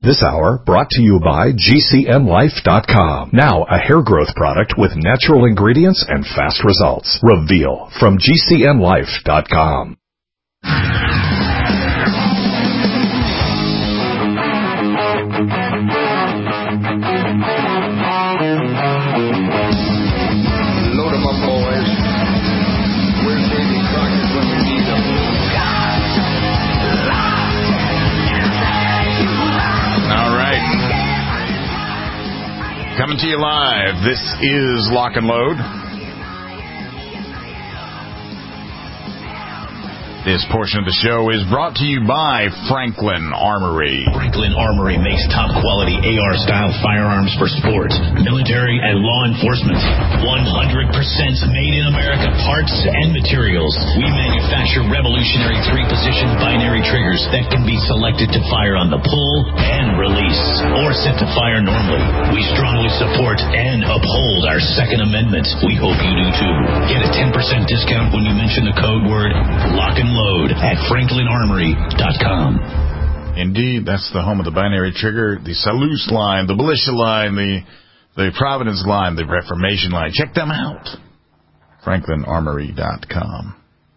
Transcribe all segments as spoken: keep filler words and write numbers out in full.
This hour brought to you by G C N Life dot com. Now a hair growth product with natural ingredients and fast results. Reveal from G C N Life dot com. Load 'em up, boys. Where's Davy Crockett when we need him? All right. Coming to you live. This is Lock and Load. This portion of the show is brought to you by Franklin Armory. Franklin Armory makes top-quality A R-style firearms for sports, military, and law enforcement. one hundred percent made in America parts and materials. We manufacture revolutionary three-position binary triggers that can be selected to fire on the pull and release, or set to fire normally. We strongly support and uphold our Second Amendment. We hope you do too. Get a ten percent discount when you mention the code word Lock and Load at Franklin Armory dot com. Indeed, that's the home of the binary trigger, the Salus line, the Militia line, the the Providence line, the Reformation line. Check them out. Franklin Armory dot com.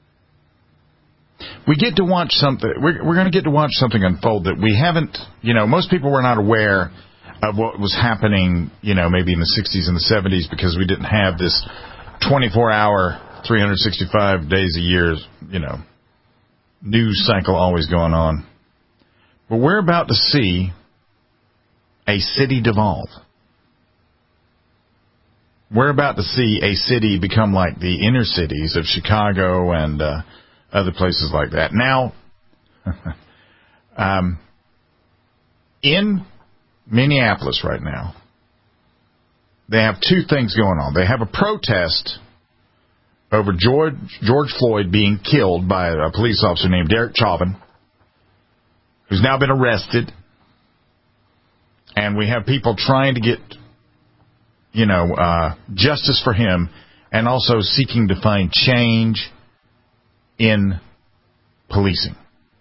We get to watch something. We're, we're going to get to watch something unfold that we haven't, you know, most people were not aware of what was happening, you know, maybe in the sixties and the seventies because we didn't have this twenty-four hour, three hundred sixty-five days a year, you know, news cycle always going on. But we're about to see a city devolve. We're about to see a city become like the inner cities of Chicago and uh, other places like that. Now, um, in Minneapolis right now, they have two things going on. They have a protest over George George Floyd being killed by a police officer named Derek Chauvin, who's now been arrested. And we have people trying to get, you know, uh, justice for him and also seeking to find change in policing.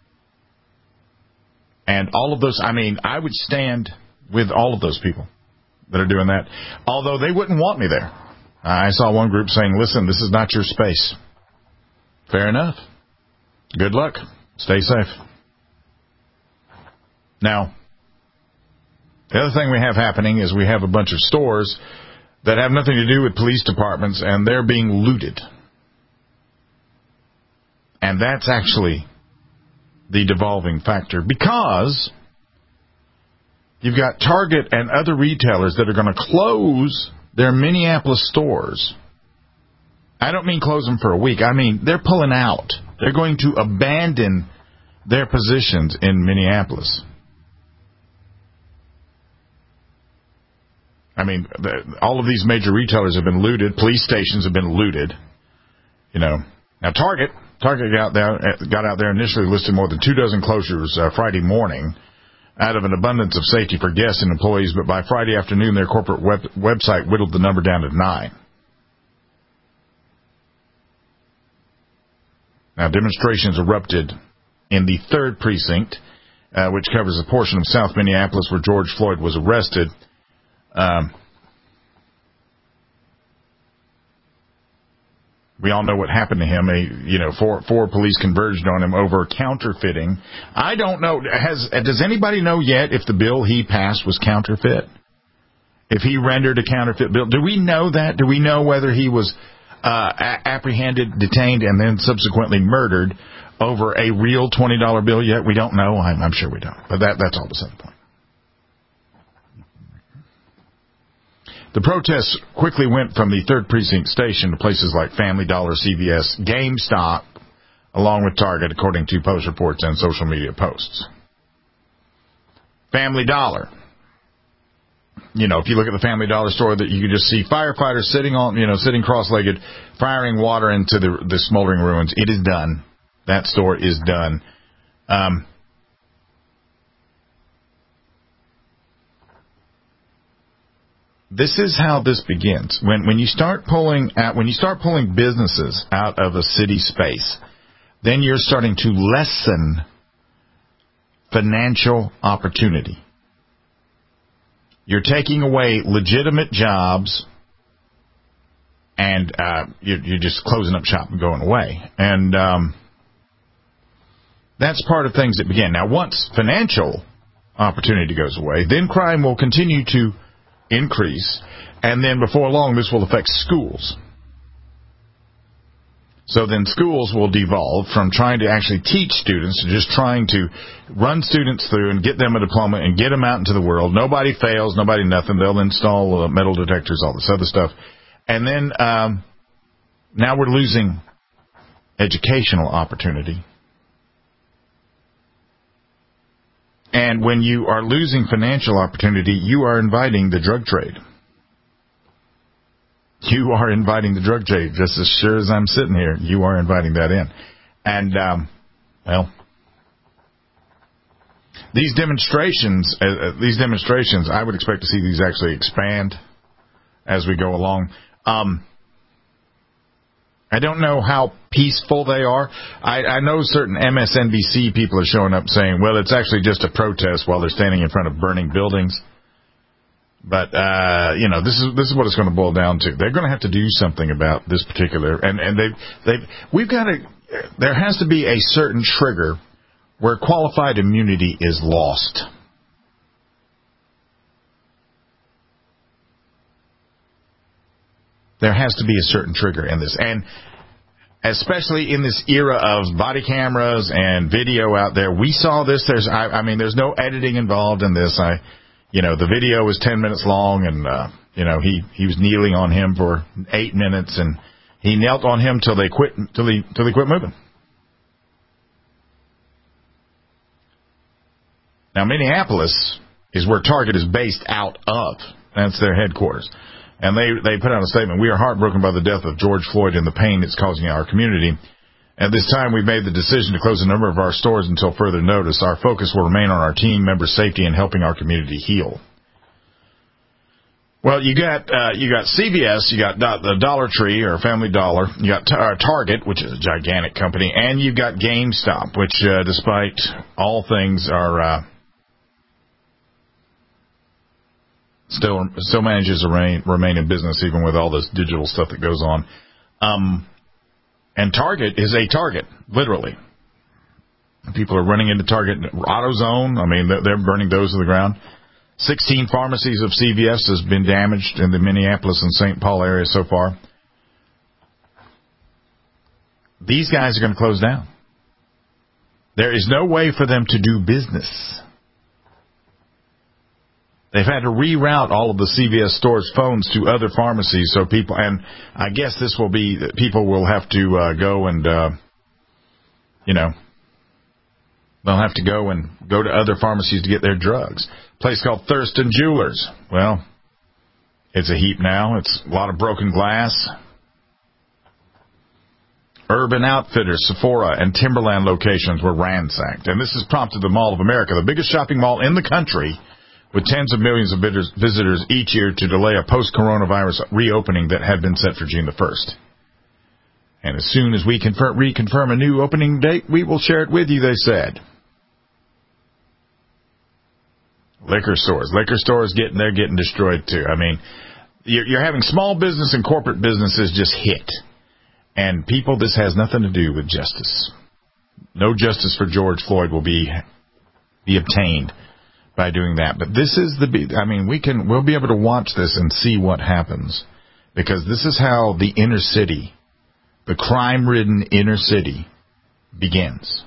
And all of those, I mean, I would stand with all of those people that are doing that, although they wouldn't want me there. I saw one group saying, listen, this is not your space. Fair enough. Good luck. Stay safe. Now, the other thing we have happening is we have a bunch of stores that have nothing to do with police departments, and they're being looted. And that's actually the devolving factor, because you've got Target and other retailers that are going to close their Minneapolis stores. I don't mean close them for a week. I mean they're pulling out. They're going to abandon their positions in Minneapolis. I mean, the, all of these major retailers have been looted. Police stations have been looted. You know, now Target, Target got there, got out there initially listed more than two dozen closures uh, Friday morning, out of an abundance of safety for guests and employees, but by Friday afternoon, their corporate web, website whittled the number down to nine. Now, demonstrations erupted in the third precinct, uh, which covers a portion of South Minneapolis where George Floyd was arrested. Um, we all know what happened to him. A, you know, four, four police converged on him over counterfeiting. I don't know. Has does anybody know yet if the bill he passed was counterfeit? If he rendered a counterfeit bill, do we know that? Do we know whether he was uh, a- apprehended, detained, and then subsequently murdered over a real twenty dollar bill yet? We don't know. I'm, I'm sure we don't. But that that's all beside the point. The protests quickly went from the third Precinct station to places like Family Dollar, C V S, GameStop, along with Target, according to Post reports and social media posts. Family Dollar. You know, if you look at the Family Dollar store, that you can just see firefighters sitting on, you know, sitting cross-legged, firing water into the, the smoldering ruins. It is done. That store is done. Um, This is how this begins. When when you start pulling out, when you start pulling businesses out of a city space, then you're starting to lessen financial opportunity. You're taking away legitimate jobs, and uh, you're, you're just closing up shop and going away. And um, that's part of things that begin. Now, once financial opportunity goes away, then crime will continue to increase, and then before long, this will affect schools. So then schools will devolve from trying to actually teach students to just trying to run students through and get them a diploma and get them out into the world. Nobody fails, nobody nothing. They'll install uh, metal detectors, all this other stuff. And then um, now we're losing educational opportunity. And when you are losing financial opportunity, you are inviting the drug trade. You are inviting the drug trade, just as sure as I'm sitting here. You are inviting that in. And, um, well, these demonstrations, uh, these demonstrations, I would expect to see these actually expand as we go along. Um, I don't know how peaceful they are. I, I know certain M S N B C people are showing up saying, well, it's actually just a protest while they're standing in front of burning buildings. But, uh, you know, this is this is what it's going to boil down to. They're going to have to do something about this particular, and, and they they we've got to, there has to be a certain trigger where qualified immunity is lost. There has to be a certain trigger in this. And especially in this era of body cameras and video out there, we saw this. There's, I, I mean, there's no editing involved in this. I, you know, the video was ten minutes long, and, uh, you know, he, he was kneeling on him for eight minutes, and he knelt on him till they quit, till he, till he quit moving. Now, Minneapolis is where Target is based out of. That's their headquarters. And they, they put out a statement, we are heartbroken by the death of George Floyd and the pain it's causing our community. At this time, we've made the decision to close a number of our stores until further notice. Our focus will remain on our team members' safety and helping our community heal. Well, you got uh, you got C V S, you got the Dollar Tree or Family Dollar, you got uh, Target, which is a gigantic company, and you've got GameStop, which, uh, despite all things, are uh, still still manages to remain, remain in business even with all this digital stuff that goes on. Um, and Target is a target, literally. People are running into Target. AutoZone, I mean, they're burning those to the ground. sixteen pharmacies of C V S has been damaged in the Minneapolis and Saint Paul area so far. These guys are going to close down. There is no way for them to do business. They've had to reroute all of the C V S stores' phones to other pharmacies, so people, and I guess this will be, people will have to uh, go and, uh, you know, they'll have to go and go to other pharmacies to get their drugs. A place called Thurston Jewelers. Well, it's a heap now. It's a lot of broken glass. Urban Outfitters, Sephora, and Timberland locations were ransacked. And this has prompted the Mall of America, the biggest shopping mall in the country, with tens of millions of visitors each year, to delay a post-coronavirus reopening that had been set for June the first. And as soon as we confirm, reconfirm a new opening date, we will share it with you, they said. Liquor stores. Liquor stores, getting they're getting destroyed, too. I mean, you're, you're having small business and corporate businesses just hit. And people, this has nothing to do with justice. No justice for George Floyd will be be obtained by doing that. But this is the, I mean, we can, we'll be able to watch this and see what happens, because this is how the inner city, the crime-ridden inner city, begins.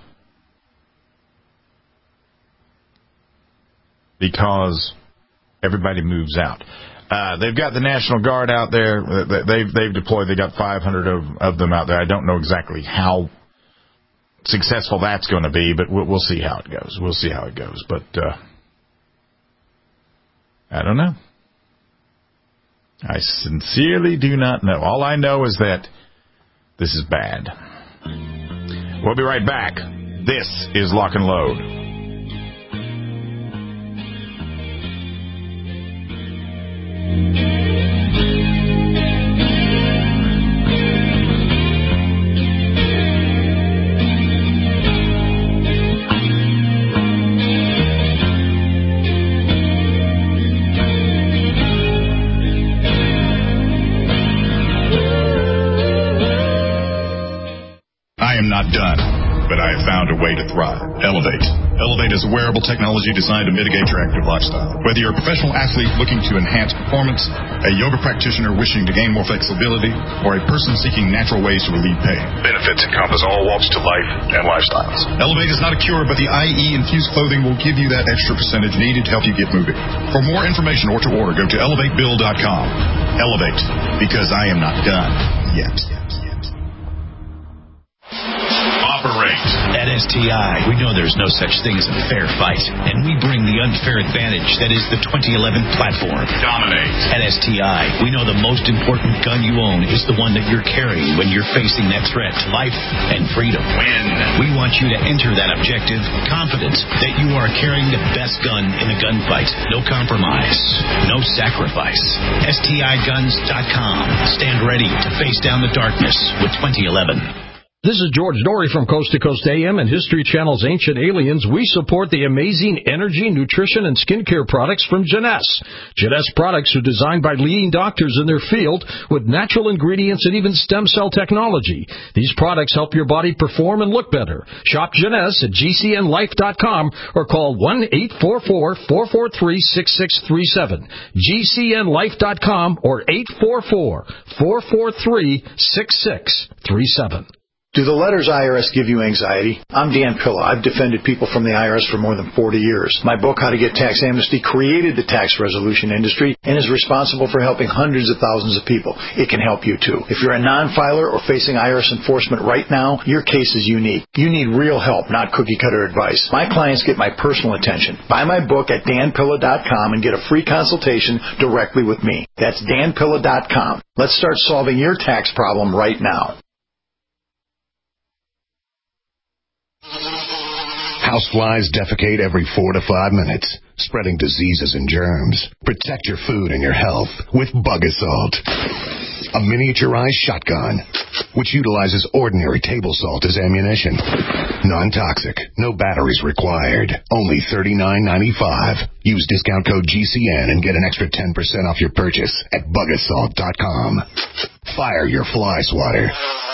Because everybody moves out. Uh, they've got the National Guard out there. They've they've deployed. They got five hundred of, of them out there. I don't know exactly how successful that's going to be, but we'll, we'll see how it goes. We'll see how it goes. But uh, I don't know. I sincerely do not know. All I know is that this is bad. We'll be right back. This is Lock and Load. I found a way to thrive. Elevate. Elevate is a wearable technology designed to mitigate your active lifestyle. Whether you're a professional athlete looking to enhance performance, a yoga practitioner wishing to gain more flexibility, or a person seeking natural ways to relieve pain, benefits encompass all walks to life and lifestyles. Elevate is not a cure, but the I E-infused clothing will give you that extra percentage needed to help you get moving. For more information or to order, go to elevate bill dot com. Elevate, because I am not done yet. Operate. At S T I, we know there's no such thing as a fair fight, and we bring the unfair advantage that is the twenty eleven platform. Dominate. At S T I, we know the most important gun you own is the one that you're carrying when you're facing that threat to life and freedom. Win. We want you to enter that objective confident that you are carrying the best gun in the gunfight. No compromise. No sacrifice. S T I guns dot com. Stand ready to face down the darkness with twenty eleven. This is George Dory from Coast to Coast A M and History Channel's Ancient Aliens. We support the amazing energy, nutrition, and skincare products from Jeunesse. Jeunesse products are designed by leading doctors in their field with natural ingredients and even stem cell technology. These products help your body perform and look better. Shop Jeunesse at G C N life dot com or call one eight four four, four four three, six six three seven. G C N life dot com or eight four four, four four three, six six three seven. Do the letters I R S give you anxiety? I'm Dan Pilla. I've defended people from the I R S for more than forty years. My book, How to Get Tax Amnesty, created the tax resolution industry and is responsible for helping hundreds of thousands of people. It can help you, too. If you're a non-filer or facing I R S enforcement right now, your case is unique. You need real help, not cookie-cutter advice. My clients get my personal attention. Buy my book at dan pilla dot com and get a free consultation directly with me. That's dan pilla dot com. Let's start solving your tax problem right now. Houseflies defecate every four to five minutes, spreading diseases and germs. Protect your food and your health with Bug Assault, a miniaturized shotgun which utilizes ordinary table salt as ammunition. Non-toxic, no batteries required. Only thirty-nine ninety-five. Use discount code G C N and get an extra ten percent off your purchase at bug assault dot com. Fire your fly swatter.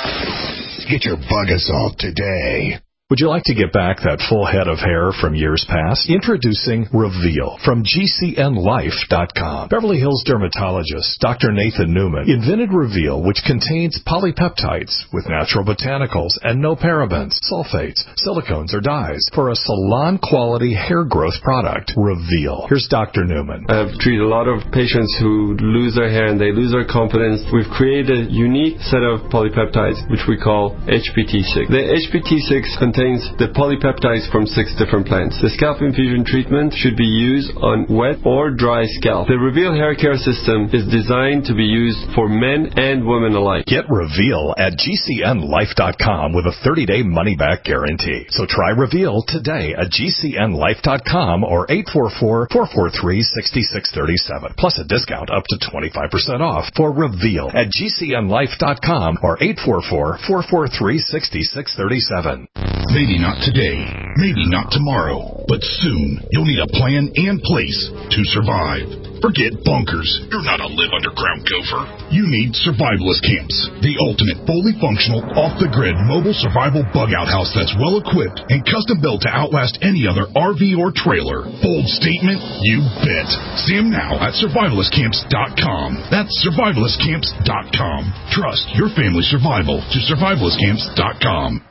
Get your Bug Assault today. Would you like to get back that full head of hair from years past? Introducing Reveal from G C N life dot com. Beverly Hills dermatologist Doctor Nathan Newman invented Reveal, which contains polypeptides with natural botanicals and no parabens, sulfates, silicones, or dyes for a salon-quality hair growth product. Reveal. Here's Doctor Newman. I've treated a lot of patients who lose their hair and they lose their confidence. We've created a unique set of polypeptides, which we call H P T six. The H P T six contains the polypeptides from six different plants. The scalp infusion treatment should be used on wet or dry scalp. The Reveal hair care system is designed to be used for men and women alike. Get Reveal at G C N life dot com with a thirty-day money-back guarantee. So try Reveal today at G C N life dot com or eight four four, four four three, six six three seven. Plus a discount up to twenty-five percent off for Reveal at G C N life dot com or eight four four, four four three, six six three seven. Maybe not today, maybe not tomorrow, but soon you'll need a plan and place to survive. Forget bunkers. You're not a live underground gopher. You need Survivalist Camps, the ultimate fully functional, off-the-grid mobile survival bug-out house that's well-equipped and custom-built to outlast any other R V or trailer. Bold statement? You bet. See them now at survivalist camps dot com. That's survivalist camps dot com. Trust your family's survival to survivalist camps dot com.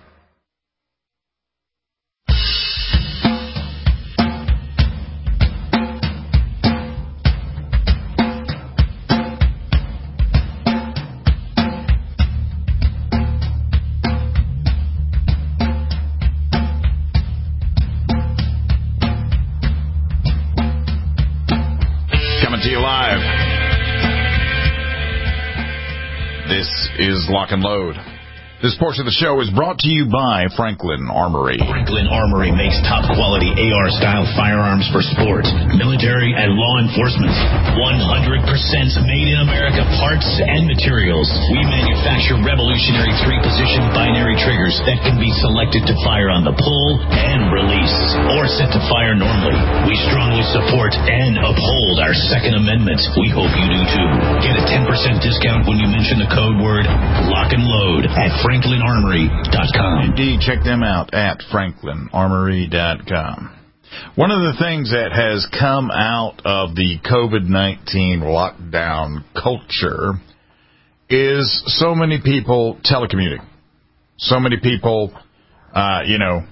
Is Lock and Load. This portion of the show is brought to you by Franklin Armory. Franklin Armory makes top-quality A R-style firearms for sport, military, and and law enforcement. one hundred percent made in America parts and materials. We manufacture revolutionary three-position binary triggers that can be selected to fire on the pull and release, or set to fire normally. We strongly support and uphold our Second Amendment. We hope you do too. Get a ten percent discount when you mention the code word lock and load at franklin armory dot com. Indeed, check them out at franklin armory dot com. One of the things that has come out of the COVID nineteen lockdown culture is so many people telecommuting. So many people, uh, you know,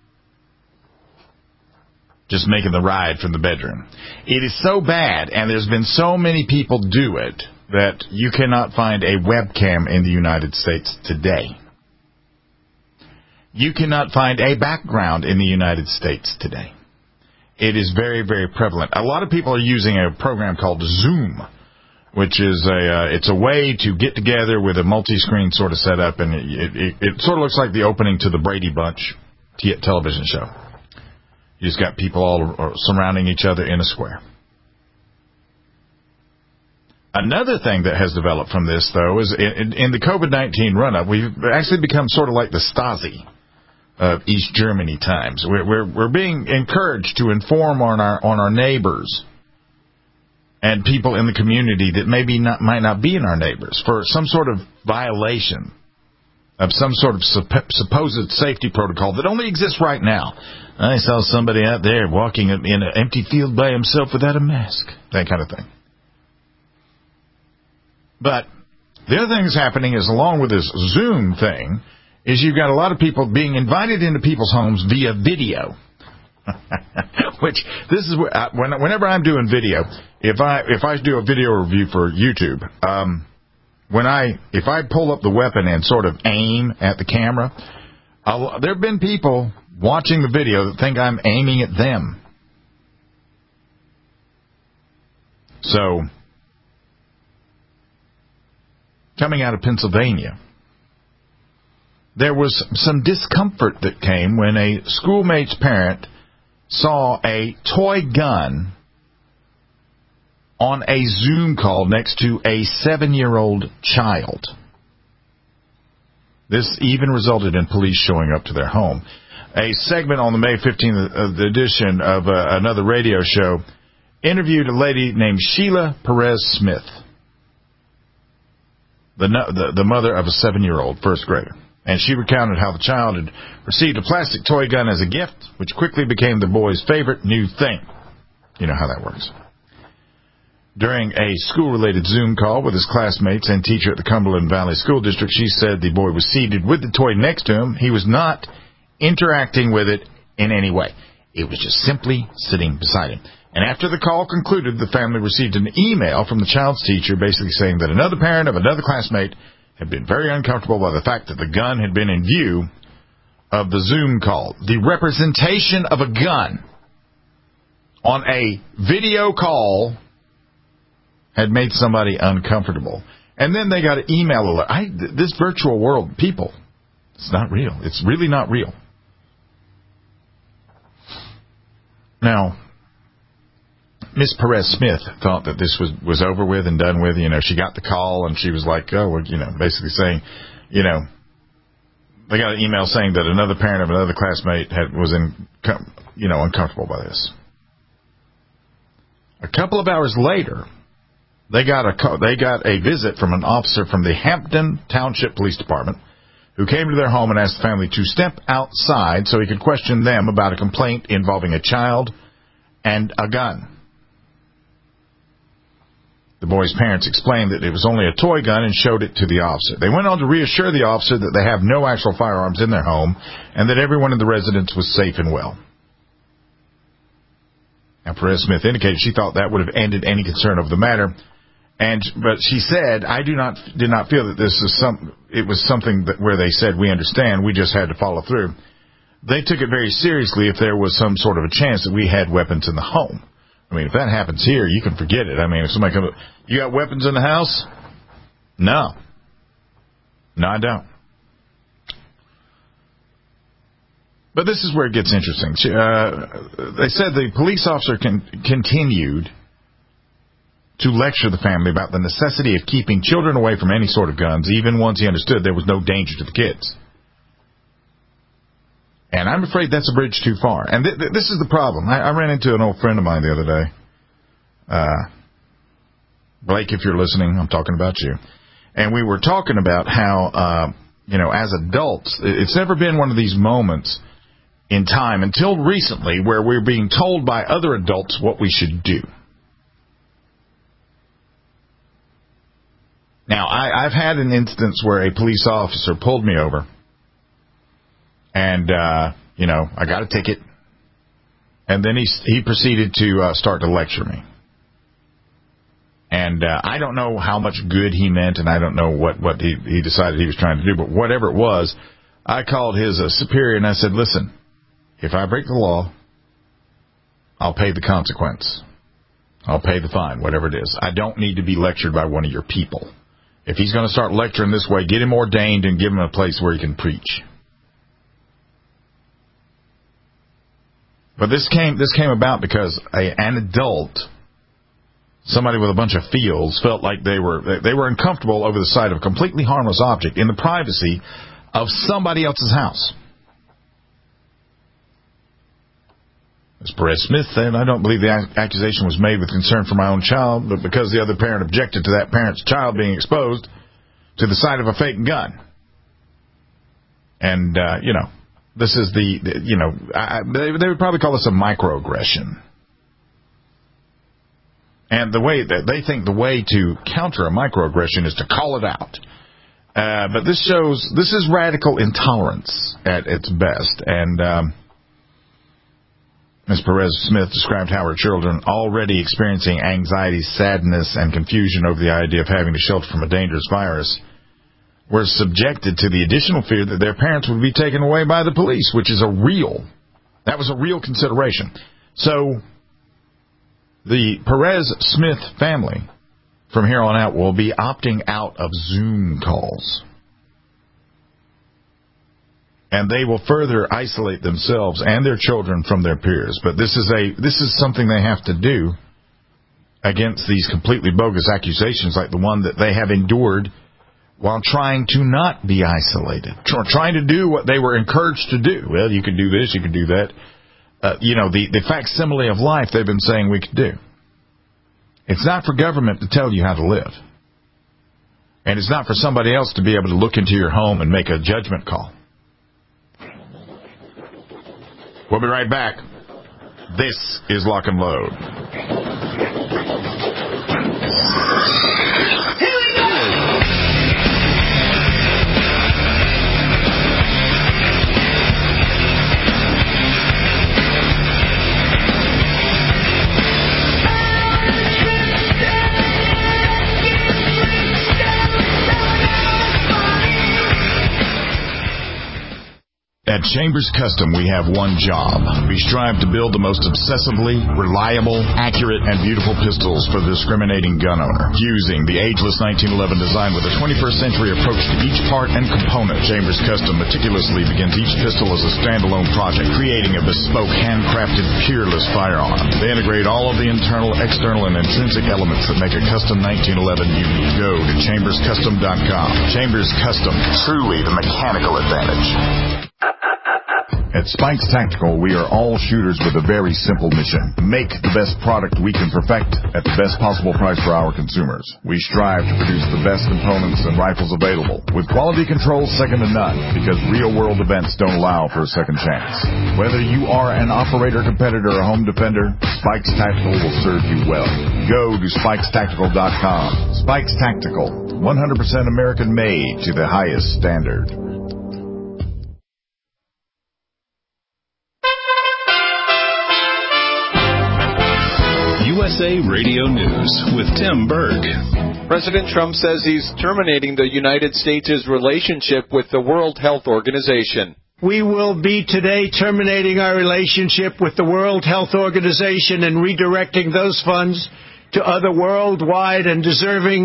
just making the ride from the bedroom. It is so bad, and there's been so many people do it, that you cannot find a webcam in the United States today. You cannot find a background in the United States today. It is very, very prevalent. A lot of people are using a program called Zoom, which is a uh, it's a way to get together with a multi-screen sort of setup, and it, it, it sort of looks like the opening to the Brady Bunch t- television show. You just got people all surrounding each other in a square. Another thing that has developed from this, though, is in, in the COVID nineteen run-up, we've actually become sort of like the Stasi of East Germany times. We're, we're, we're being encouraged to inform on our on our neighbors and people in the community that maybe not, might not be in our neighbors for some sort of violation of some sort of supp- supposed safety protocol that only exists right now. I saw somebody out there walking in an empty field by himself without a mask, that kind of thing. But the other thing that's happening is, along with this Zoom thing, is you've got a lot of people being invited into people's homes via video. Which, this is where, when, whenever I'm doing video, if I if I do a video review for YouTube, um, when I if I pull up the weapon and sort of aim at the camera, I'll, there have been people watching the video that think I'm aiming at them. So, coming out of Pennsylvania, there was some discomfort that came when a schoolmate's parent saw a toy gun on a Zoom call next to a seven-year-old child. This even resulted in police showing up to their home. A segment on the May fifteenth edition of uh, another radio show interviewed a lady named Sheila Perez Smith, the, the, the mother of a seven-year-old first grader. And she recounted how the child had received a plastic toy gun as a gift, which quickly became the boy's favorite new thing. You know how that works. During a school-related Zoom call with his classmates and teacher at the Cumberland Valley School District, she said the boy was seated with the toy next to him. He was not interacting with it in any way. It was just simply sitting beside him. And after the call concluded, the family received an email from the child's teacher basically saying that another parent of another classmate had been very uncomfortable by the fact that the gun had been in view of the Zoom call. The representation of a gun on a video call had made somebody uncomfortable. And then they got an email alert. I, this virtual world, people, it's not real. It's really not real. Now, Miss Perez Smith thought that this was, was over with and done with. You know, she got the call and she was like, oh, well, you know, basically saying, you know, they got an email saying that another parent of another classmate had, was in, you know, uncomfortable by this. A couple of hours later, they got a they got a visit from an officer from the Hampton Township Police Department who came to their home and asked the family to step outside so he could question them about a complaint involving a child and a gun. The boy's parents explained that it was only a toy gun and showed it to the officer. They went on to reassure the officer that they have no actual firearms in their home and that everyone in the residence was safe and well. Now, Perez Smith indicated she thought that would have ended any concern over the matter, and but she said, "I do not did not feel that this is some. It was something that where they said we understand. We just had to follow through. They took it very seriously if there was some sort of a chance that we had weapons in the home. I mean, if that happens here, you can forget it. I mean, if somebody comes, you got weapons in the house? No, no, I don't." But this is where it gets interesting. She, uh, they said the police officer con- continued to lecture the family about the necessity of keeping children away from any sort of guns, even once he understood there was no danger to the kids. And I'm afraid that's a bridge too far. And th- th- this is the problem. I-, I ran into an old friend of mine the other day. Uh, Blake, if you're listening, I'm talking about you. And we were talking about how, uh, you know, as adults, it's never been one of these moments in time until recently where we're being told by other adults what we should do. Now, I, I've had an instance where a police officer pulled me over, and, uh, you know, I got a ticket, and then he he proceeded to uh, start to lecture me. And uh, I don't know how much good he meant, and I don't know what, what he, he decided he was trying to do, but whatever it was, I called his uh, superior, and I said, listen, if I break the law, I'll pay the consequence. I'll pay the fine, whatever it is. I don't need to be lectured by one of your people. If he's going to start lecturing this way, get him ordained and give him a place where he can preach. But this came this came about because a, an adult, somebody with a bunch of feels, felt like they were they were uncomfortable over the sight of a completely harmless object in the privacy of somebody else's house. As Perez Smith said, I don't believe the accusation was made with concern for my own child, but because the other parent objected to that parent's child being exposed to the sight of a fake gun. And, uh, you know, this is the, the you know, I, they, they would probably call this a microaggression. And the way that they think the way to counter a microaggression is to call it out. Uh, but this shows, this is radical intolerance at its best. And, um, Miz Perez Smith described how her children, already experiencing anxiety, sadness, and confusion over the idea of having to shelter from a dangerous virus, were subjected to the additional fear that their parents would be taken away by the police, which is a real, that was a real consideration. So, the Perez Smith family, from here on out, will be opting out of Zoom calls. And they will further isolate themselves and their children from their peers. But this is a this is something they have to do against these completely bogus accusations like the one that they have endured while trying to not be isolated, trying to do what they were encouraged to do. Well, you can do this, you can do that. Uh, you know, the, the facsimile of life they've been saying we could do. It's not for government to tell you how to live. And it's not for somebody else to be able to look into your home and make a judgment call. We'll be right back. This is Lock and Load. At Chambers Custom, we have one job. We strive to build the most obsessively reliable, accurate, and beautiful pistols for the discriminating gun owner. Fusing the ageless nineteen eleven design with a twenty-first century approach to each part and component, Chambers Custom meticulously begins each pistol as a standalone project, creating a bespoke, handcrafted, peerless firearm. They integrate all of the internal, external, and intrinsic elements that make a custom nineteen eleven unique. Go to chambers custom dot com. Chambers Custom, truly the mechanical advantage. At Spikes Tactical, we are all shooters with a very simple mission. Make the best product we can perfect at the best possible price for our consumers. We strive to produce the best components and rifles available, with quality control second to none, because real-world events don't allow for a second chance. Whether you are an operator, competitor, or home defender, Spikes Tactical will serve you well. Go to spikes tactical dot com. Spikes Tactical, one hundred percent American-made to the highest standard. U S A Radio News with Tim Berg. President Trump says he's terminating the United States' relationship with the World Health Organization. We will be today terminating our relationship with the World Health Organization and redirecting those funds to other worldwide and deserving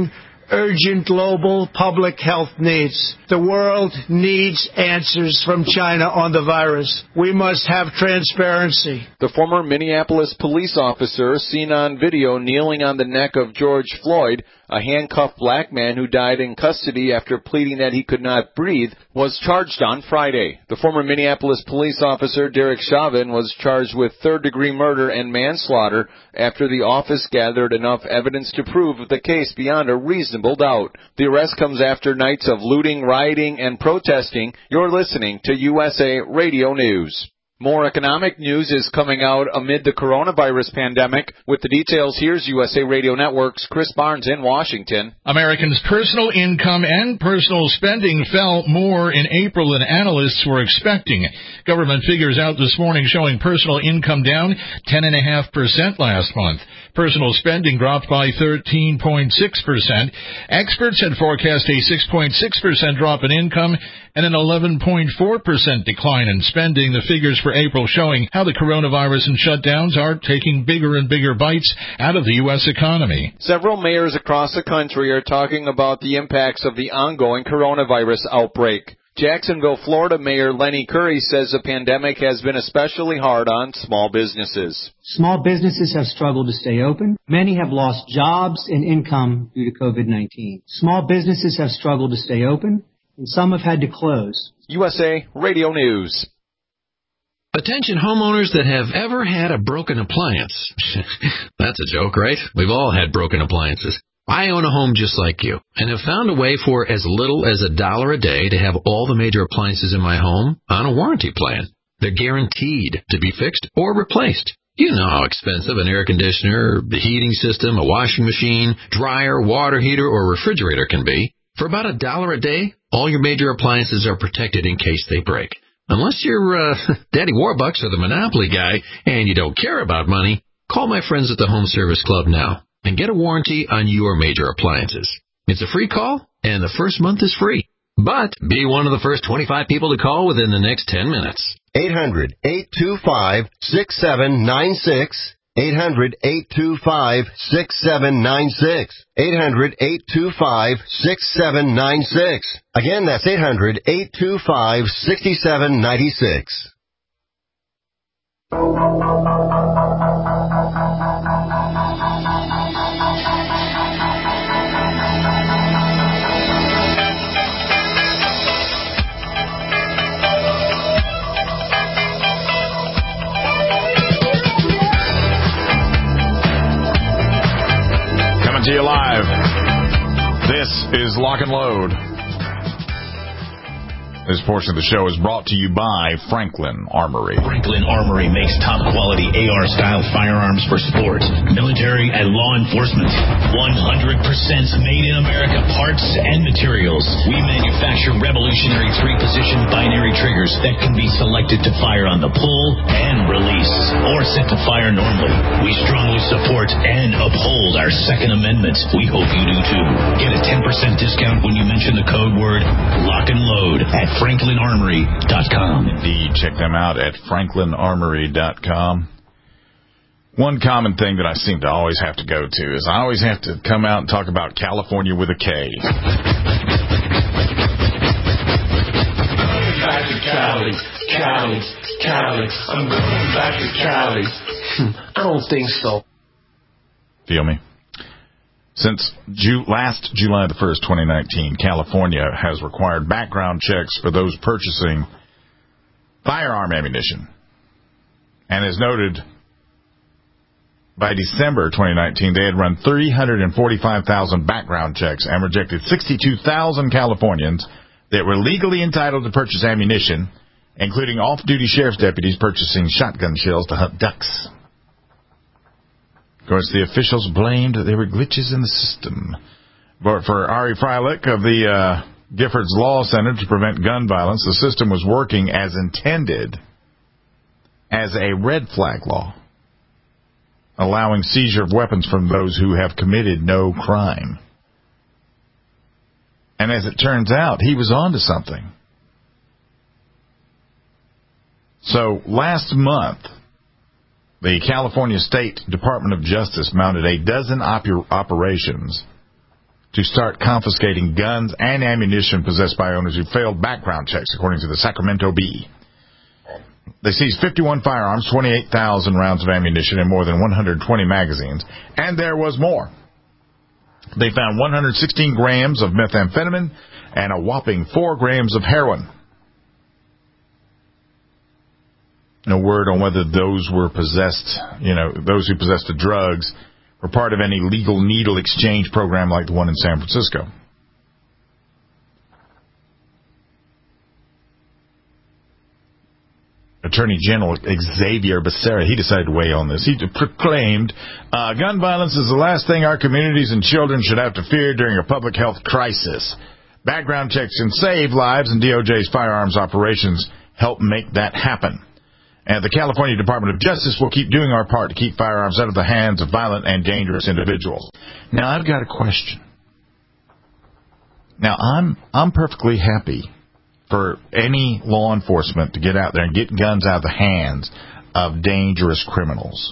urgent global public health needs. The world needs answers from China on the virus. We must have transparency. The former Minneapolis police officer seen on video kneeling on the neck of George Floyd, a handcuffed black man who died in custody after pleading that he could not breathe, was charged on Friday. The former Minneapolis police officer, Derek Chauvin, was charged with third-degree murder and manslaughter after the office gathered enough evidence to prove the case beyond a reasonable doubt. The arrest comes after nights of looting, rioting, and protesting. You're listening to U S A Radio News. More economic news is coming out amid the coronavirus pandemic. With the details, here's U S A Radio Network's Chris Barnes in Washington. Americans' personal income and personal spending fell more in April than analysts were expecting. Government figures out this morning showing personal income down ten point five percent last month. Personal spending dropped by thirteen point six percent. Experts had forecast a six point six percent drop in income and an eleven point four percent decline in spending. The figures for April showing how the coronavirus and shutdowns are taking bigger and bigger bites out of the U S economy. Several mayors across the country are talking about the impacts of the ongoing coronavirus outbreak. Jacksonville, Florida Mayor Lenny Curry says the pandemic has been especially hard on small businesses. Small businesses have struggled to stay open. Many have lost jobs and income due to COVID nineteen. Small businesses have struggled to stay open, and some have had to close. U S A Radio News. Attention homeowners that have ever had a broken appliance. That's a joke, right? We've all had broken appliances. I own a home just like you and have found a way for as little as a dollar a day to have all the major appliances in my home on a warranty plan. They're guaranteed to be fixed or replaced. You know how expensive an air conditioner, the heating system, a washing machine, dryer, water heater, or refrigerator can be. For about a dollar a day, all your major appliances are protected in case they break. Unless you're uh, Daddy Warbucks or the Monopoly guy and you don't care about money, call my friends at the Home Service Club now and get a warranty on your major appliances. It's a free call, and the first month is free. But be one of the first twenty-five people to call within the next ten minutes. eight hundred, eight two five, six seven nine six. eight hundred, eight two five, six seven nine six. eight hundred, eight two five, six seven nine six. Again, that's eight hundred, eight two five, six seven nine six. To you live. This is Lock and Load. This portion of the show is brought to you by Franklin Armory. Franklin Armory makes top-quality A R-style firearms for sport, military, and law enforcement. one hundred percent made in America parts and materials. We manufacture revolutionary three-position binary triggers that can be selected to fire on the pull and release, or set to fire normally. We strongly support and uphold our Second Amendment. We hope you do too. Get a ten percent discount when you mention the code word Lock and Load at franklin armory dot com. Indeed, check them out at franklin armory dot com. One common thing that I seem to always have to go to is I always have to come out and talk about California with a K. I'm back to Cali, Cali, Cali. I'm going back to Cali. I don't think so. Feel me? Since Ju- last July the first, twenty nineteen, California has required background checks for those purchasing firearm ammunition. And as noted, by December twenty nineteen, they had run three hundred forty-five thousand background checks and rejected sixty-two thousand Californians that were legally entitled to purchase ammunition, including off-duty sheriff's deputies purchasing shotgun shells to hunt ducks. Of course, the officials blamed that there were glitches in the system. But for Ari Freilich of the uh, Giffords Law Center to Prevent Gun Violence, the system was working as intended as a red flag law, allowing seizure of weapons from those who have committed no crime. And as it turns out, he was on to something. So last month, the California State Department of Justice mounted a dozen op- operations to start confiscating guns and ammunition possessed by owners who failed background checks, according to the Sacramento Bee. They seized fifty-one firearms, twenty-eight thousand rounds of ammunition, and more than one hundred twenty magazines. And there was more. They found one hundred sixteen grams of methamphetamine and a whopping four grams of heroin. No word on whether those were possessed, you know, those who possessed the drugs were part of any legal needle exchange program like the one in San Francisco. Attorney General Xavier Becerra, he decided to weigh on this. He proclaimed, uh, gun violence is the last thing our communities and children should have to fear during a public health crisis. Background checks can save lives, and D O J's firearms operations help make that happen. And the California Department of Justice will keep doing our part to keep firearms out of the hands of violent and dangerous individuals. Now, I've got a question. Now, I'm I'm perfectly happy for any law enforcement to get out there and get guns out of the hands of dangerous criminals.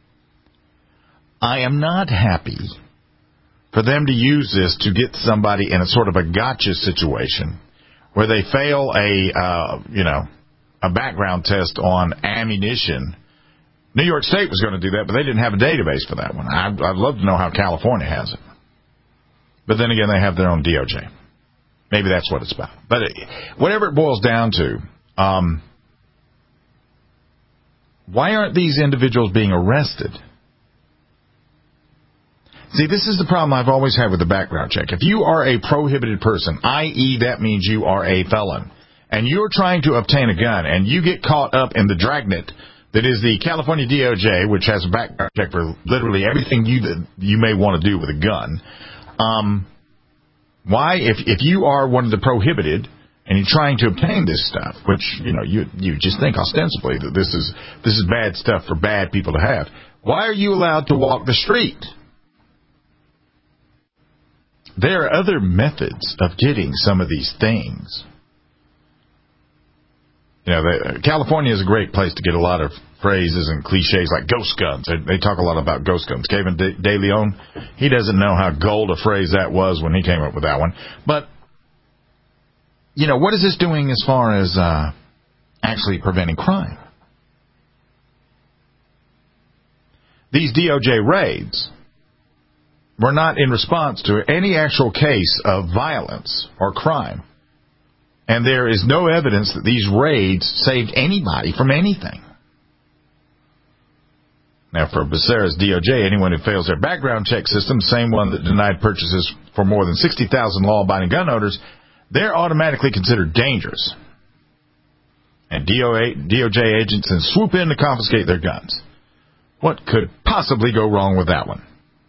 I am not happy for them to use this to get somebody in a sort of a gotcha situation where they fail a, uh, you know, a background test on ammunition. New York State was going to do that, but they didn't have a database for that one. I'd, I'd love to know how California has it. But then again, they have their own D O J. Maybe that's what it's about. But it, whatever it boils down to, um, why aren't these individuals being arrested? See, this is the problem I've always had with the background check. If you are a prohibited person, that is that means you are a felon, and you're trying to obtain a gun, and you get caught up in the dragnet that is the California D O J, which has a background check for literally everything you you may want to do with a gun, um... Why, if if you are one of the prohibited and you're trying to obtain this stuff, which you know you you just think ostensibly that this is this is bad stuff for bad people to have, why are you allowed to walk the street? There are other methods of getting some of these things. You know, the, California is a great place to get a lot of phrases and cliches like ghost guns. They, they talk a lot about ghost guns. Kevin De, De Leon, he doesn't know how gold a phrase that was when he came up with that one. But, you know, what is this doing as far as uh, actually preventing crime? These D O J raids were not in response to any actual case of violence or crime. And there is no evidence that these raids saved anybody from anything. Now, for Becerra's D O J, anyone who fails their background check system, same one that denied purchases for more than sixty thousand law-abiding gun owners, they're automatically considered dangerous. And D O J agents then swoop in to confiscate their guns. What could possibly go wrong with that one?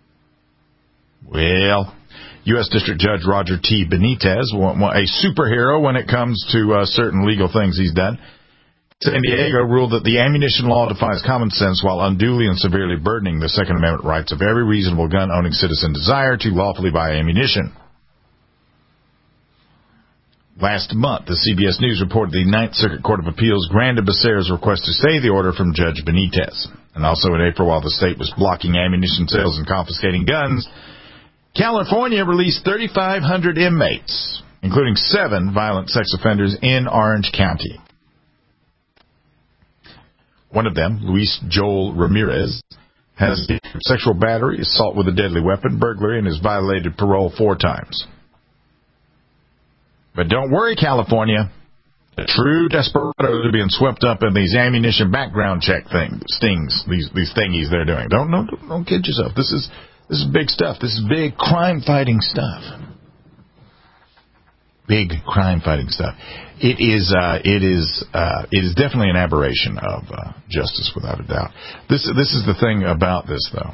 Well, U S District Judge Roger T. Benitez, a superhero when it comes to uh, certain legal things he's done, San Diego ruled that the ammunition law defies common sense while unduly and severely burdening the Second Amendment rights of every reasonable gun-owning citizen desire to lawfully buy ammunition. Last month, the C B S News reported the Ninth Circuit Court of Appeals granted Becerra's request to stay the order from Judge Benitez. And also in April, while the state was blocking ammunition sales and confiscating guns, California released thirty-five hundred inmates, including seven violent sex offenders in Orange County. One of them, Luis Joel Ramirez, has sexual battery, assault with a deadly weapon, burglary, and has violated parole four times. But don't worry, California. The true desperados are being swept up in these ammunition background check things, stings, these these thingies they're doing. Don't don't don't kid yourself. This is this is big stuff. This is big crime fighting stuff. Big crime fighting stuff. It is uh, it is uh, it is definitely an aberration of uh, justice, without a doubt. This this is the thing about this, though.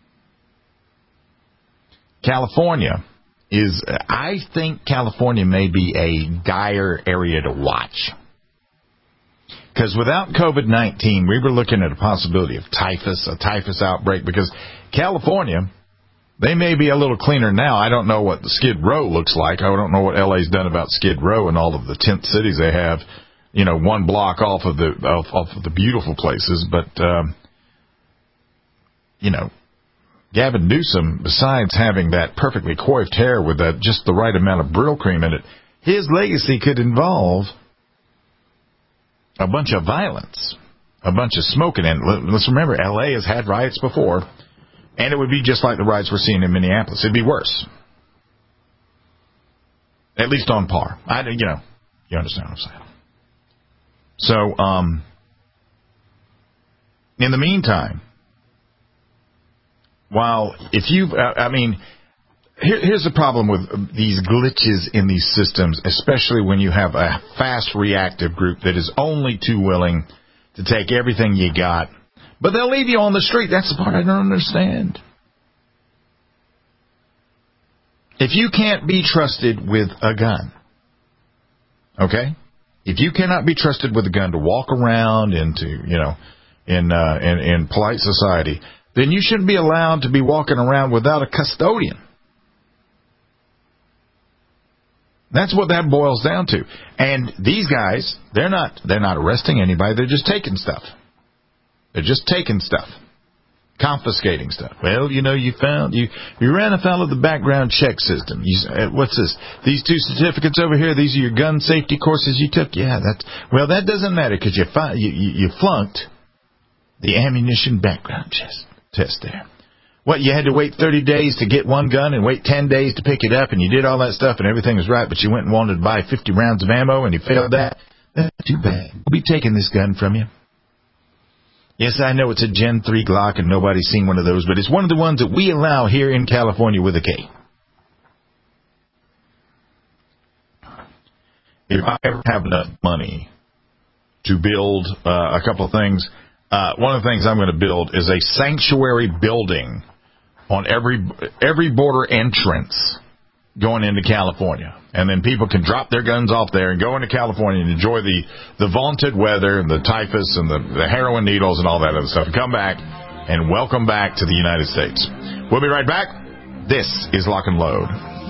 California is, I think California may be a dire area to watch. Because without COVID nineteen, we were looking at a possibility of typhus, a typhus outbreak, because California, they may be a little cleaner now. I don't know what the Skid Row looks like. I don't know what L A's done about Skid Row and all of the tent cities they have, you know, one block off of the off, off of the beautiful places. But, um, you know, Gavin Newsom, besides having that perfectly coiffed hair with that just the right amount of Brill cream in it, his legacy could involve a bunch of violence, a bunch of smoking. And let's remember, L A has had riots before, and it would be just like the riots we're seeing in Minneapolis. It'd be worse. At least on par. I, you know, you understand what I'm saying. So, um, in the meantime, while if you, uh, I mean, here, here's the problem with these glitches in these systems, especially when you have a fast reactive group that is only too willing to take everything you got, but they'll leave you on the street. That's the part I don't understand. If you can't be trusted with a gun, okay? If you cannot be trusted with a gun to walk around into, you know, in, uh, in, in polite society, then you shouldn't be allowed to be walking around without a custodian. That's what that boils down to. And these guys, they're not, they're not arresting anybody. They're just taking stuff. They're just taking stuff. Confiscating stuff. Well, you know, you found, you, you ran afoul of the background check system. You, uh, what's this? These two certificates over here, these are your gun safety courses you took? Yeah, that's, well, that doesn't matter because you, fi- you, you, you flunked the ammunition background test, test there. What, you had to wait thirty days to get one gun and wait ten days to pick it up, and you did all that stuff and everything was right, but you went and wanted to buy fifty rounds of ammo and you failed that? That's too bad. We'll be taking this gun from you. Yes, I know it's a Gen three Glock and nobody's seen one of those, but it's one of the ones that we allow here in California with a K. If I ever have enough money to build uh, a couple of things, uh, one of the things I'm going to build is a sanctuary building on every every border entrance going into California. And then people can drop their guns off there and go into California and enjoy the, the vaunted weather and the typhus and the, the heroin needles and all that other stuff. Come back and welcome back to the United States. We'll be right back. This is Lock and Load.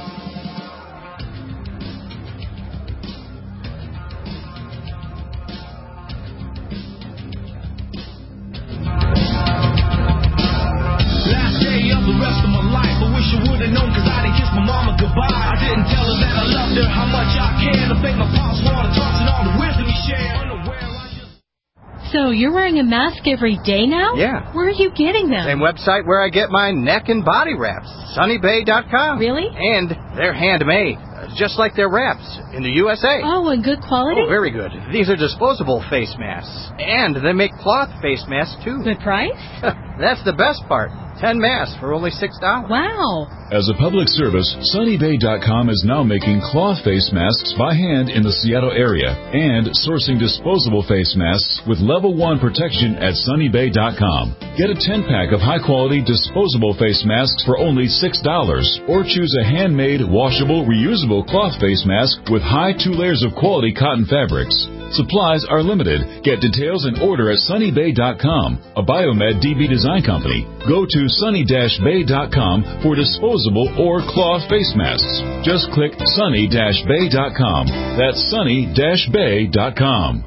Last day of the rest of my life, I wish I would have known because I didn't kiss my mama goodbye. I didn't tell her that I loved her, how much I care. To thank my pops for all the talks and all the wisdom he shared. So you're wearing a mask every day now? Yeah. Where are you getting them? Same website where I get my neck and body wraps, sunny bay dot com. Really? And they're handmade, just like their wraps in the U S A. Oh, and good quality? Oh, very good. These are disposable face masks. And they make cloth face masks, too. Good price? That's the best part. Ten masks for only six dollars. Wow. As a public service, sunny bay dot com is now making cloth face masks by hand in the Seattle area and sourcing disposable face masks with level one protection at sunny bay dot com. Get a ten-pack of high-quality disposable face masks for only six dollars or choose a handmade, washable, reusable cloth face mask with high two layers of quality cotton fabrics. Supplies are limited. Get details and order at sunny bay dot com, a Biomed D B design company. Go to sunny bay dot com for disposable or cloth face masks. Just click sunny bay dot com. That's sunny bay dot com.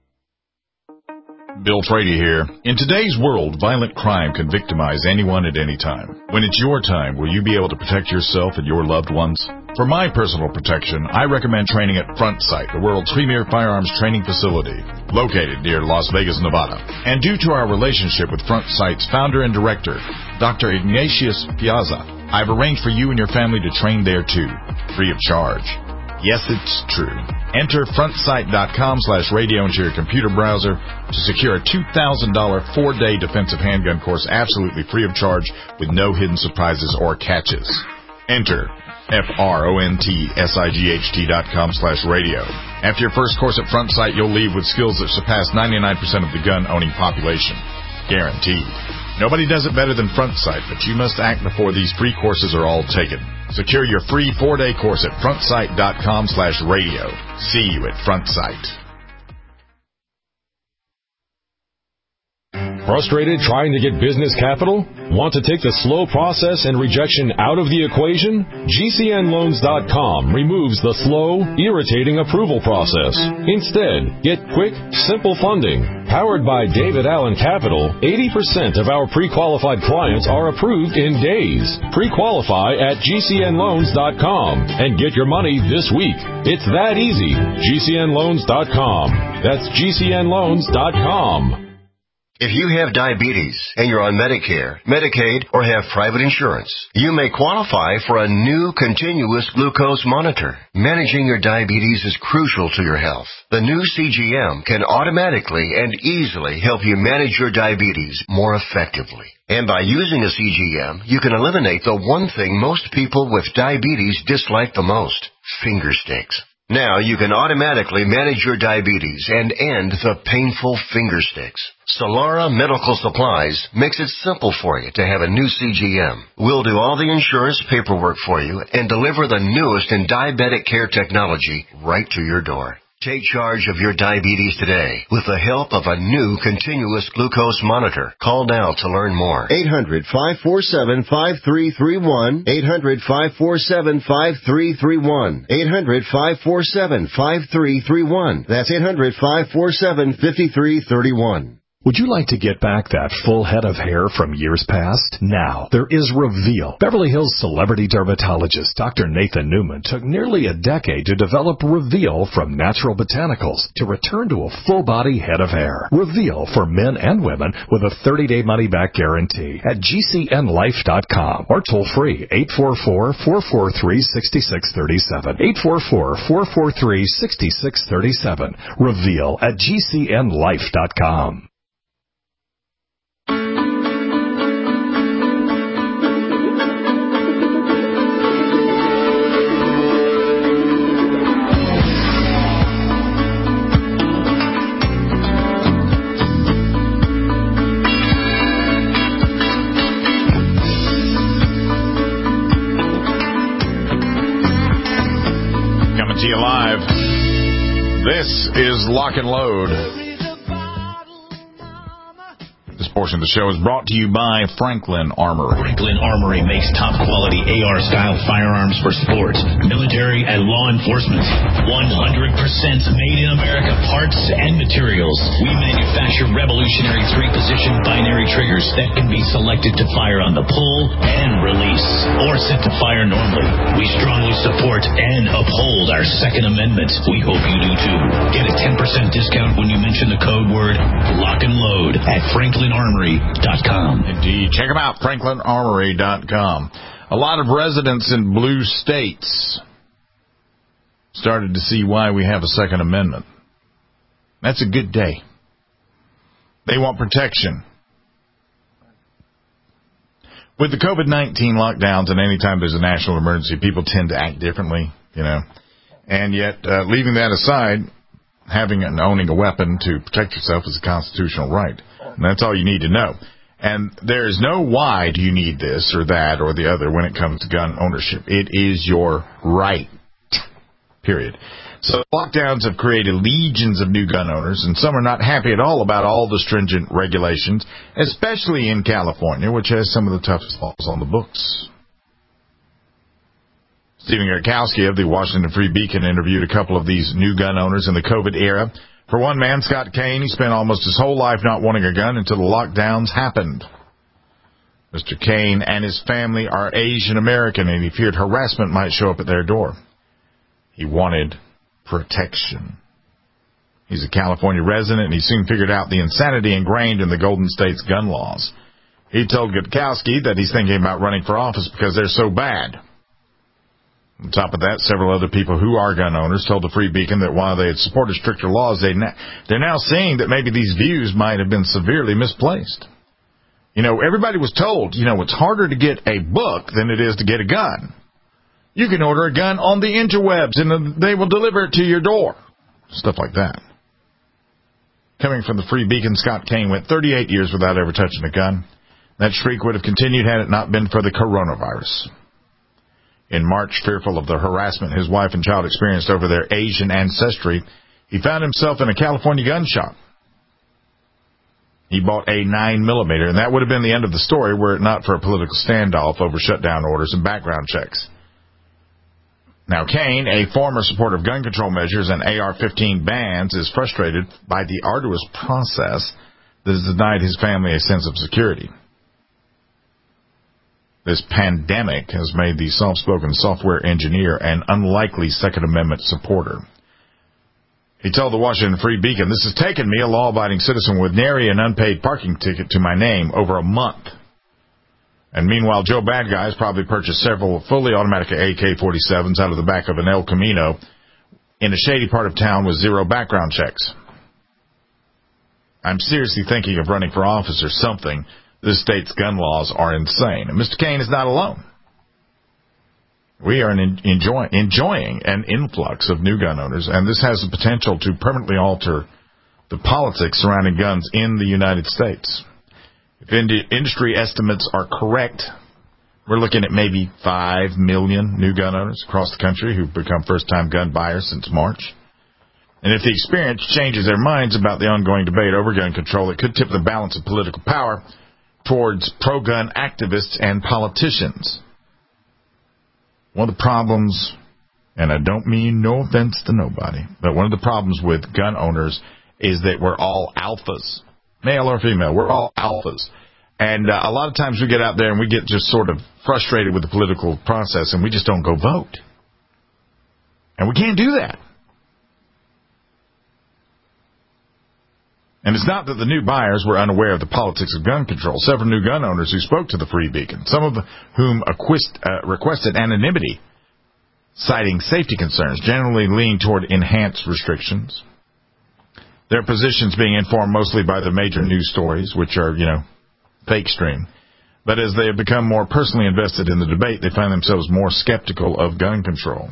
Bill Frady here. In today's world, violent crime can victimize anyone at any time. When it's your time, will you be able to protect yourself and your loved ones? For my personal protection, I recommend training at Front Sight, the world's premier firearms training facility, located near Las Vegas, Nevada. And due to our relationship with Front Sight's founder and director, Doctor Ignatius Piazza, I've arranged for you and your family to train there too, free of charge. Yes, it's true. Enter frontsight.com slash radio into your computer browser to secure a two thousand dollars four-day defensive handgun course absolutely free of charge with no hidden surprises or catches. Enter F-R-O-N-T-S-I-G-H-T dot com slash radio. After your first course at Front Sight, you'll leave with skills that surpass ninety-nine percent of the gun-owning population. Guaranteed. Nobody does it better than Front Sight, but you must act before these free courses are all taken. Secure your free four-day course at frontsight.com slash radio. See you at Front Sight. Frustrated trying to get business capital? Want to take the slow process and rejection out of the equation? G C N loans dot com removes the slow, irritating approval process. Instead, get quick, simple funding. Powered by David Allen Capital, eighty percent of our pre-qualified clients are approved in days. Pre-qualify at G C N loans dot com and get your money this week. It's that easy. G C N loans dot com. That's G C N loans dot com. If you have diabetes and you're on Medicare, Medicaid, or have private insurance, you may qualify for a new continuous glucose monitor. Managing your diabetes is crucial to your health. The new C G M can automatically and easily help you manage your diabetes more effectively. And by using a C G M, you can eliminate the one thing most people with diabetes dislike the most, finger sticks. Now you can automatically manage your diabetes and end the painful finger sticks. Solara Medical Supplies makes it simple for you to have a new C G M. We'll do all the insurance paperwork for you and deliver the newest in diabetic care technology right to your door. Take charge of your diabetes today with the help of a new continuous glucose monitor. Call now to learn more. eight hundred, five four seven, five three three one. eight hundred, five four seven, five three three one. eight hundred, five four seven, five three three one. That's eight hundred, five four seven, five three three one. Would you like to get back that full head of hair from years past? Now, there is Reveal. Beverly Hills celebrity dermatologist Doctor Nathan Newman took nearly a decade to develop Reveal from natural botanicals to return to a full-body head of hair. Reveal for men and women with a thirty-day money-back guarantee at G C N life dot com or toll-free eight four four, four four three, six six three seven. eight four four, four four three, six six three seven. Reveal at G C N life dot com. To you live. This is Lock and Load. This portion of the show is brought to you by Franklin Armory. Franklin Armory makes top-quality A R-style firearms for sports, military, and law enforcement. one hundred percent made in America parts and materials. We manufacture revolutionary three-position binary triggers that can be selected to fire on the pull and release, or set to fire normally. We strongly support and uphold our Second Amendment. We hope you do too. Get a ten percent discount when you mention the code word Lock and Load at Franklin Armory dot com. Indeed. Check them out, Franklin Armory dot com. A lot of residents in blue states started to see why we have a Second Amendment. That's a good day. They want protection. With the COVID nineteen lockdowns and anytime there's a national emergency, people tend to act differently, you know. And yet, uh, leaving that aside, having and owning a weapon to protect yourself is a constitutional right. And that's all you need to know. And there is no why do you need this or that or the other when it comes to gun ownership. It is your right. Period. So lockdowns have created legions of new gun owners, and some are not happy at all about all the stringent regulations, especially in California, which has some of the toughest laws on the books. Stephen Gurkowski of the Washington Free Beacon interviewed a couple of these new gun owners in the COVID era. For one man, Scott Kane, he spent almost his whole life not wanting a gun until the lockdowns happened. Mister Kane and his family are Asian American, and he feared harassment might show up at their door. He wanted protection. He's a California resident, and he soon figured out the insanity ingrained in the Golden State's gun laws. He told Gurkowski that he's thinking about running for office because they're so bad. On top of that, several other people who are gun owners told the Free Beacon that while they had supported stricter laws, they na- they're now seeing that maybe these views might have been severely misplaced. You know, everybody was told, you know, it's harder to get a book than it is to get a gun. You can order a gun on the interwebs and they will deliver it to your door. Stuff like that. Coming from the Free Beacon, Scott Kane went thirty-eight years without ever touching a gun. That streak would have continued had it not been for the coronavirus. In March, fearful of the harassment his wife and child experienced over their Asian ancestry, he found himself in a California gun shop. He bought a nine millimeter, and that would have been the end of the story were it not for a political standoff over shutdown orders and background checks. Now, Kaine, a former supporter of gun control measures and A R fifteen bans, is frustrated by the arduous process that has denied his family a sense of security. This pandemic has made the soft-spoken software engineer an unlikely Second Amendment supporter. He told the Washington Free Beacon, "This has taken me, a law-abiding citizen with nary an unpaid parking ticket to my name, over a month." And meanwhile, Joe Bad Guy has probably purchased several fully automatic A K forty-sevens out of the back of an El Camino in a shady part of town with zero background checks. I'm seriously thinking of running for office or something. This state's gun laws are insane. And Mister Kaine is not alone. We are enjoy, enjoying an influx of new gun owners, and this has the potential to permanently alter the politics surrounding guns in the United States. If industry estimates are correct, we're looking at maybe five million new gun owners across the country who've become first-time gun buyers since March. And if the experience changes their minds about the ongoing debate over gun control, it could tip the balance of political power towards pro-gun activists and politicians. One of the problems, and I don't mean no offense to nobody, but one of the problems with gun owners is that we're all alphas, male or female. We're all alphas. And uh, a lot of times we get out there and we get just sort of frustrated with the political process and we just don't go vote. And we can't do that. And it's not that the new buyers were unaware of the politics of gun control. Several new gun owners who spoke to the Free Beacon, some of whom acquist, uh, requested anonymity, citing safety concerns, generally lean toward enhanced restrictions. Their positions being informed mostly by the major news stories, which are, you know, fake stream. But as they have become more personally invested in the debate, they find themselves more skeptical of gun control.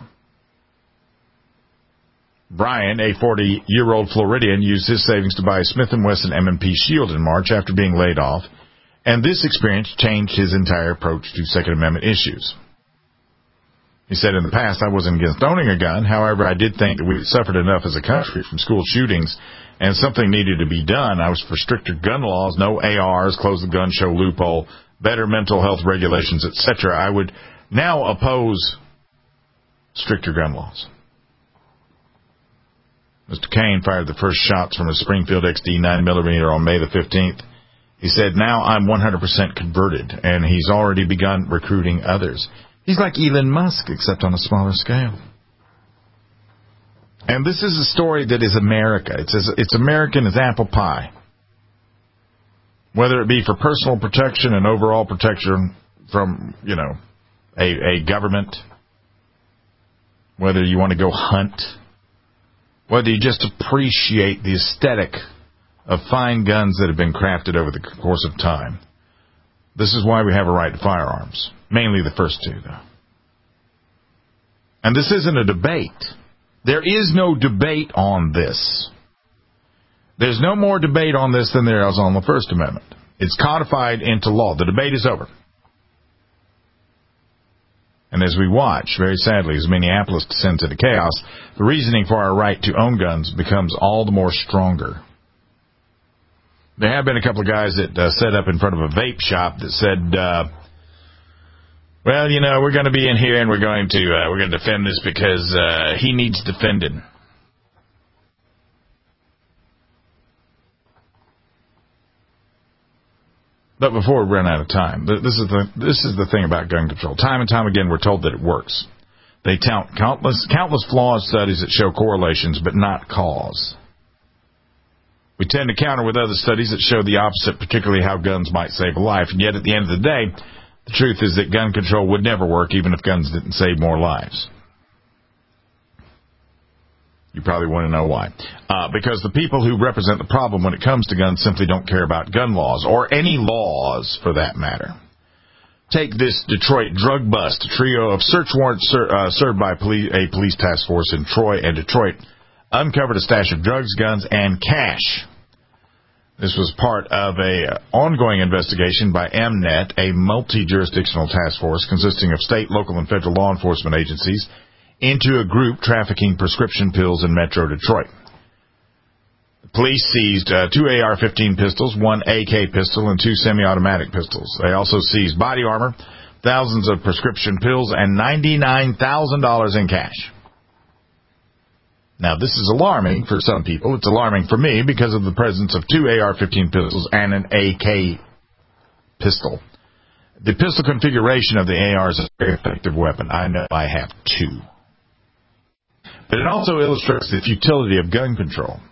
Brian, a forty-year-old Floridian, used his savings to buy a Smith and Wesson M and P Shield in March after being laid off, and this experience changed his entire approach to Second Amendment issues. He said, "In the past, I wasn't against owning a gun. However, I did think that we suffered enough as a country from school shootings, and something needed to be done. I was for stricter gun laws, no A Rs, close the gun show loophole, better mental health regulations, et cetera. I would now oppose stricter gun laws." Mister Kaine fired the first shots from a Springfield X D nine millimeter on May the fifteenth. He said, "Now I'm one hundred percent converted," and he's already begun recruiting others. He's like Elon Musk, except on a smaller scale. And this is a story that is America. It's, as, it's American as apple pie. Whether it be for personal protection and overall protection from, you know, a, a government, whether you want to go hunt, whether you just appreciate the aesthetic of fine guns that have been crafted over the course of time. This is why we have a right to firearms. Mainly the first two, though. And this isn't a debate. There is no debate on this. There's no more debate on this than there is on the First Amendment. It's codified into law. The debate is over. And as we watch, very sadly, as Minneapolis descends into chaos, the reasoning for our right to own guns becomes all the more stronger. There have been a couple of guys that uh, set up in front of a vape shop that said, uh, well, you know, we're going to be in here and we're going to uh, we're going to defend this because uh, he needs defending. But before we run out of time, this is the this is the thing about gun control. Time and time again, we're told that it works. They tout countless countless flawed studies that show correlations, but not cause. We tend to counter with other studies that show the opposite, particularly how guns might save a life. And yet, at the end of the day, the truth is that gun control would never work, even if guns didn't save more lives. You probably want to know why. Uh, because the people who represent the problem when it comes to guns simply don't care about gun laws, or any laws for that matter. Take this Detroit drug bust. A trio of search warrants ser- uh, served by police, a police task force in Troy and Detroit uncovered a stash of drugs, guns, and cash. This was part of an ongoing investigation by M net, a multi-jurisdictional task force consisting of state, local, and federal law enforcement agencies, into a group trafficking prescription pills in Metro Detroit. The Police seized uh, two A R fifteen pistols, one A K pistol, and two semi-automatic pistols. They also seized body armor, thousands of prescription pills, and ninety-nine thousand dollars in cash. Now, this is alarming for some people. It's alarming for me because of the presence of two A R fifteen pistols and an A K pistol. The pistol configuration of the A R is a very effective weapon. I know I have two. But it also illustrates the futility of gun control.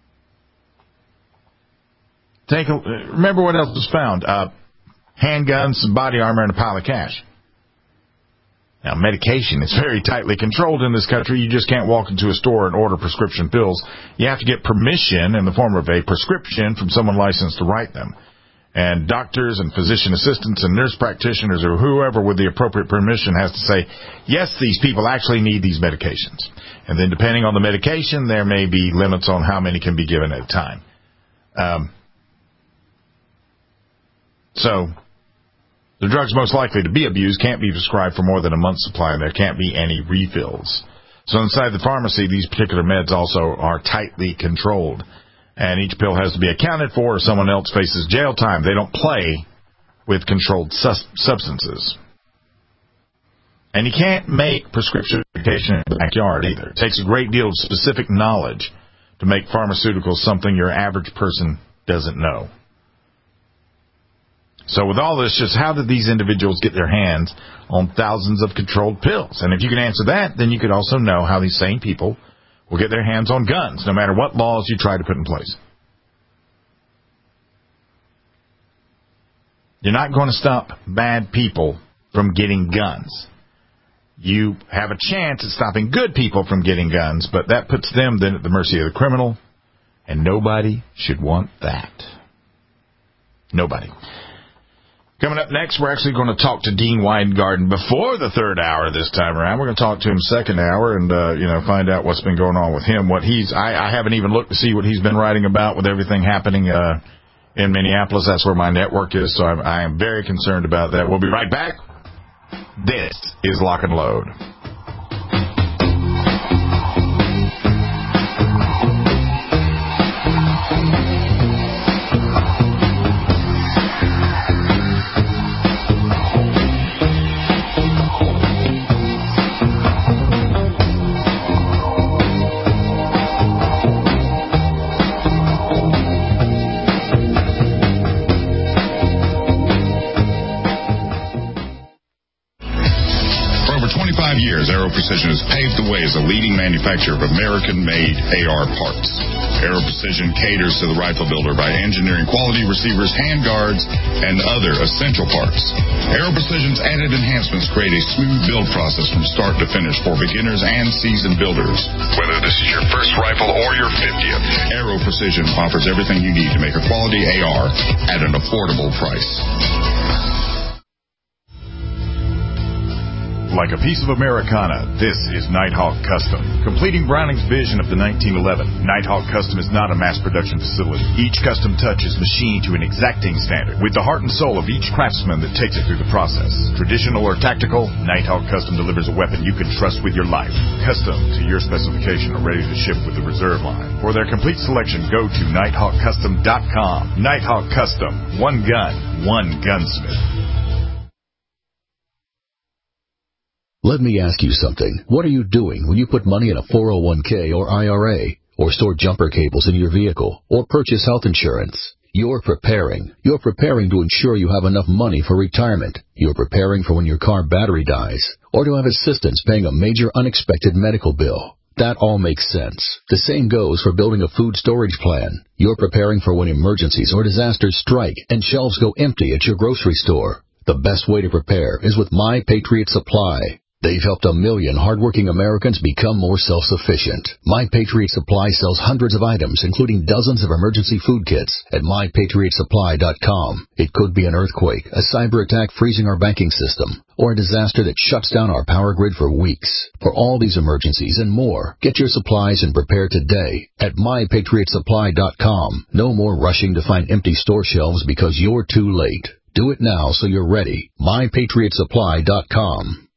Take a, remember what else was found? Uh, handguns, some body armor, and a pile of cash. Now, medication is very tightly controlled in this country. You just can't walk into a store and order prescription pills. You have to get permission in the form of a prescription from someone licensed to write them. And doctors and physician assistants and nurse practitioners or whoever with the appropriate permission has to say, yes, these people actually need these medications. And then depending on the medication, there may be limits on how many can be given at a time. Um, so... The drugs most likely to be abused can't be prescribed for more than a month's supply, and there can't be any refills. So inside the pharmacy, these particular meds also are tightly controlled, and each pill has to be accounted for or someone else faces jail time. They don't play with controlled sus- substances. And you can't make prescription medication in the backyard either. It takes a great deal of specific knowledge to make pharmaceuticals something your average person doesn't know. So with all this, just how did these individuals get their hands on thousands of controlled pills? And if you can answer that, then you could also know how these same people will get their hands on guns, no matter what laws you try to put in place. You're not going to stop bad people from getting guns. You have a chance at stopping good people from getting guns, but that puts them then at the mercy of the criminal, and nobody should want that. Nobody. Coming up next, we're actually going to talk to Dean Weingarten before the third hour this time around. We're going to talk to him second hour and, uh, you know, find out what's been going on with him. What he's, I, I haven't even looked to see what he's been writing about with everything happening, uh, in Minneapolis. That's where my network is, so I'm, I am very concerned about that. We'll be right back. This is Lock and Load. Aero Precision has paved the way as a leading manufacturer of American-made A R parts. Aero Precision caters to the rifle builder by engineering quality receivers, handguards, and other essential parts. Aero Precision's added enhancements create a smooth build process from start to finish for beginners and seasoned builders. Whether this is your first rifle or your fiftieth, Aero Precision offers everything you need to make a quality A R at an affordable price. Like a piece of Americana, this is Nighthawk Custom. Completing Browning's vision of the nineteen eleven, Nighthawk Custom is not a mass production facility. Each custom touch is machined to an exacting standard, with the heart and soul of each craftsman that takes it through the process. Traditional or tactical, Nighthawk Custom delivers a weapon you can trust with your life. Custom to your specification or ready to ship with the reserve line. For their complete selection, go to nighthawk custom dot com. Nighthawk Custom. One gun, one gunsmith. Let me ask you something. What are you doing when you put money in a four oh one k or I R A, or store jumper cables in your vehicle, or purchase health insurance? You're preparing. You're preparing to ensure you have enough money for retirement. You're preparing for when your car battery dies, or to have assistance paying a major unexpected medical bill. That all makes sense. The same goes for building a food storage plan. You're preparing for when emergencies or disasters strike and shelves go empty at your grocery store. The best way to prepare is with My Patriot Supply. They've helped a million hardworking Americans become more self-sufficient. My Patriot Supply sells hundreds of items, including dozens of emergency food kits at my patriot supply dot com. It could be an earthquake, a cyber attack freezing our banking system, or a disaster that shuts down our power grid for weeks. For all these emergencies and more, get your supplies and prepare today at my patriot supply dot com. No more rushing to find empty store shelves because you're too late. Do it now so you're ready. my patriot supply dot com.